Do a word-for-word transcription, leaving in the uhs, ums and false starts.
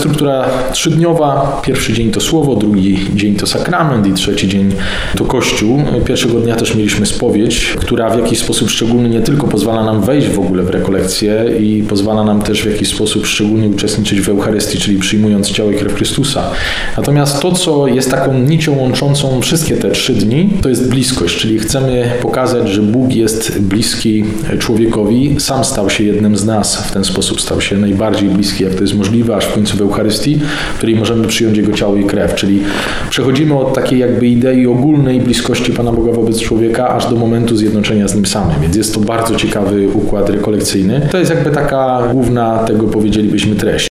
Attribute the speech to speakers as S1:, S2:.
S1: struktura trzydniowa. Pierwszy dzień to słowo, drugi dzień to sakrament i trzeci dzień to Kościół. Pierwszego dnia też mieliśmy spowiedź, która w jakiś sposób szczególny nie tylko pozwala nam wejść w ogóle w rekolekcję i pozwala nam też w jakiś sposób szczególnie uczestniczyć w Eucharystii, czyli przyjmując ciało i krew Chrystusa. Natomiast to, co jest taką nicią łączącą wszystkie te trzy dni, to jest bliskość, czyli chcemy pokazać, że Bóg jest bliski człowiekowi, sam stał się jednym z nas, w ten sposób stał się najbardziej bliski, jak to jest możliwe, aż w końcu w Eucharystii, w której możemy przyjąć Jego ciało i krew, czyli przechodzimy od takiej jakby idei ogólnej bliskości Pana Boga wobec człowieka, aż do momentu zjednoczenia z Nim samym, więc jest to bardzo ciekawy układ rekolekcyjny. To jest jakby taka główna tego, powiedzielibyśmy, treść.